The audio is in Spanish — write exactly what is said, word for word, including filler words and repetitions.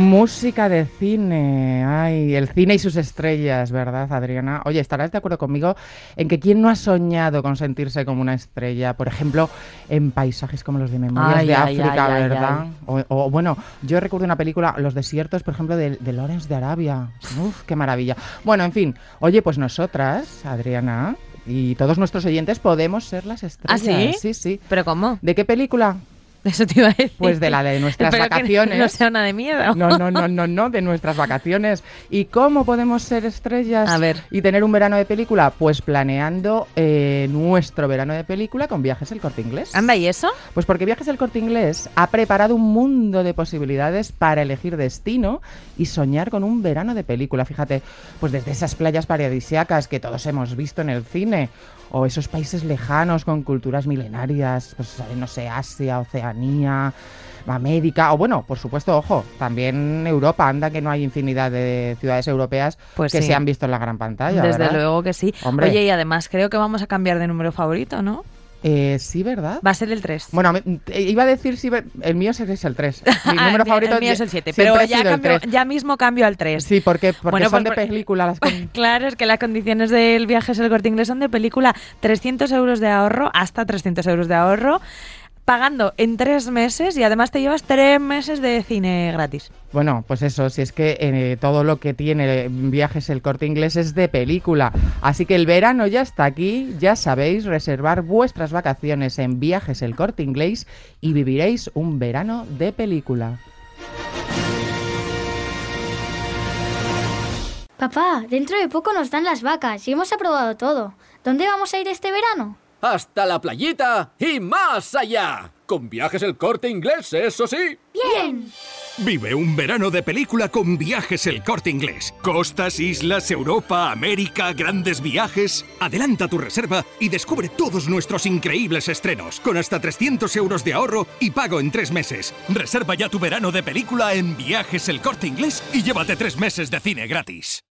Música de cine, ay, el cine y sus estrellas, ¿verdad, Adriana? Oye, estarás de acuerdo conmigo en que quién no ha soñado con sentirse como una estrella, por ejemplo, en paisajes como los de Memorias Ay, de ay, África, ay, ay, ¿verdad? ay. O, o, bueno, yo recuerdo una película, Los desiertos, por ejemplo, de, de Lawrence de Arabia. Uf, qué maravilla. Bueno, en fin, oye, pues nosotras, Adriana, y todos nuestros oyentes podemos ser las estrellas. ¿Ah, sí? Sí, sí. ¿Pero cómo? ¿De qué película? Eso te iba a decir. Pues de la de nuestras Espero vacaciones. Que no sea una de miedo. No, no, no, no, no, de nuestras vacaciones. ¿Y cómo podemos ser estrellas A ver. y tener un verano de película? Pues planeando eh, nuestro verano de película con Viajes El Corte Inglés. Anda, ¿y eso? Pues porque Viajes El Corte Inglés ha preparado un mundo de posibilidades para elegir destino y soñar con un verano de película. Fíjate, pues desde esas playas paradisíacas que todos hemos visto en el cine, o esos países lejanos con culturas milenarias, pues no sé, Asia, Oceanía, América, o bueno, por supuesto, ojo, también Europa. Anda que no hay infinidad de ciudades europeas Pues que sí. se han visto en la gran pantalla, Desde ¿verdad? luego que sí. Hombre. Oye, y además creo que vamos a cambiar de número favorito, ¿no? Eh, sí, ¿verdad? Va a ser el tres. Bueno, me- eh, iba a decir, sí, el mío es el tres. Mi Ah, número el- favorito el mío es el siete, siempre pero ha ya, sido el cambio, tres. ya mismo cambio al tres. Sí, porque, porque Bueno, son pues de por- película las con- Claro, es que las condiciones del viaje es el Corte Inglés son de película. trescientos euros de ahorro, hasta trescientos euros de ahorro, pagando en tres meses y además te llevas tres meses de cine gratis. Bueno, pues eso, si es que eh, todo lo que tiene Viajes El Corte Inglés es de película. Así que el verano ya está aquí, ya sabéis, reservar vuestras vacaciones en Viajes El Corte Inglés y viviréis un verano de película. Papá, dentro de poco nos dan las vacas y hemos aprobado todo. ¿Dónde vamos a ir este verano? ¡Hasta la playita y más allá! Con Viajes El Corte Inglés, eso sí. ¡Bien! Vive un verano de película con Viajes El Corte Inglés. Costas, islas, Europa, América, grandes viajes. Adelanta tu reserva y descubre todos nuestros increíbles estrenos, con hasta trescientos euros de ahorro y pago en tres meses. Reserva ya tu verano de película en Viajes El Corte Inglés y llévate tres meses de cine gratis.